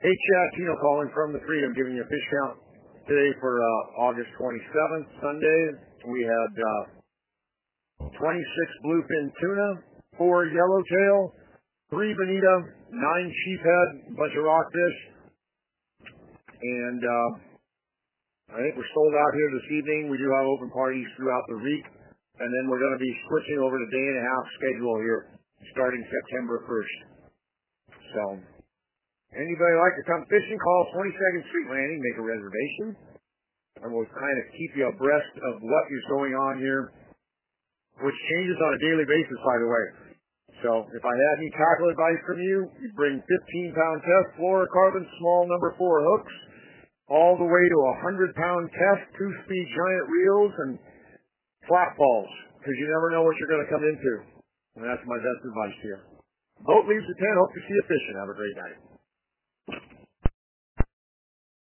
Hey, Chad, Tino calling from the Freedom, giving you a fish count today for August 27th, Sunday. We had 26 bluefin tuna, 4 yellowtail, 3 bonita, 9 sheephead, a bunch of rockfish, and I think we're sold out here this evening. We do have open parties throughout the week, and then we're going to be switching over to day and a half schedule here starting September 1st. So, anybody like to come fishing, call 22nd Street Landing, make a reservation, and we'll kind of keep you abreast of what is going on here, which changes on a daily basis, by the way. So, if I had any tackle advice from you, you bring 15-pound test fluorocarbon small number 4 hooks, all the way to 100-pound test 2-speed giant reels and flat balls, because you never know what you're going to come into. And that's my best advice to you. Boat leaves at 10. Hope to see you fishing. Have a great night.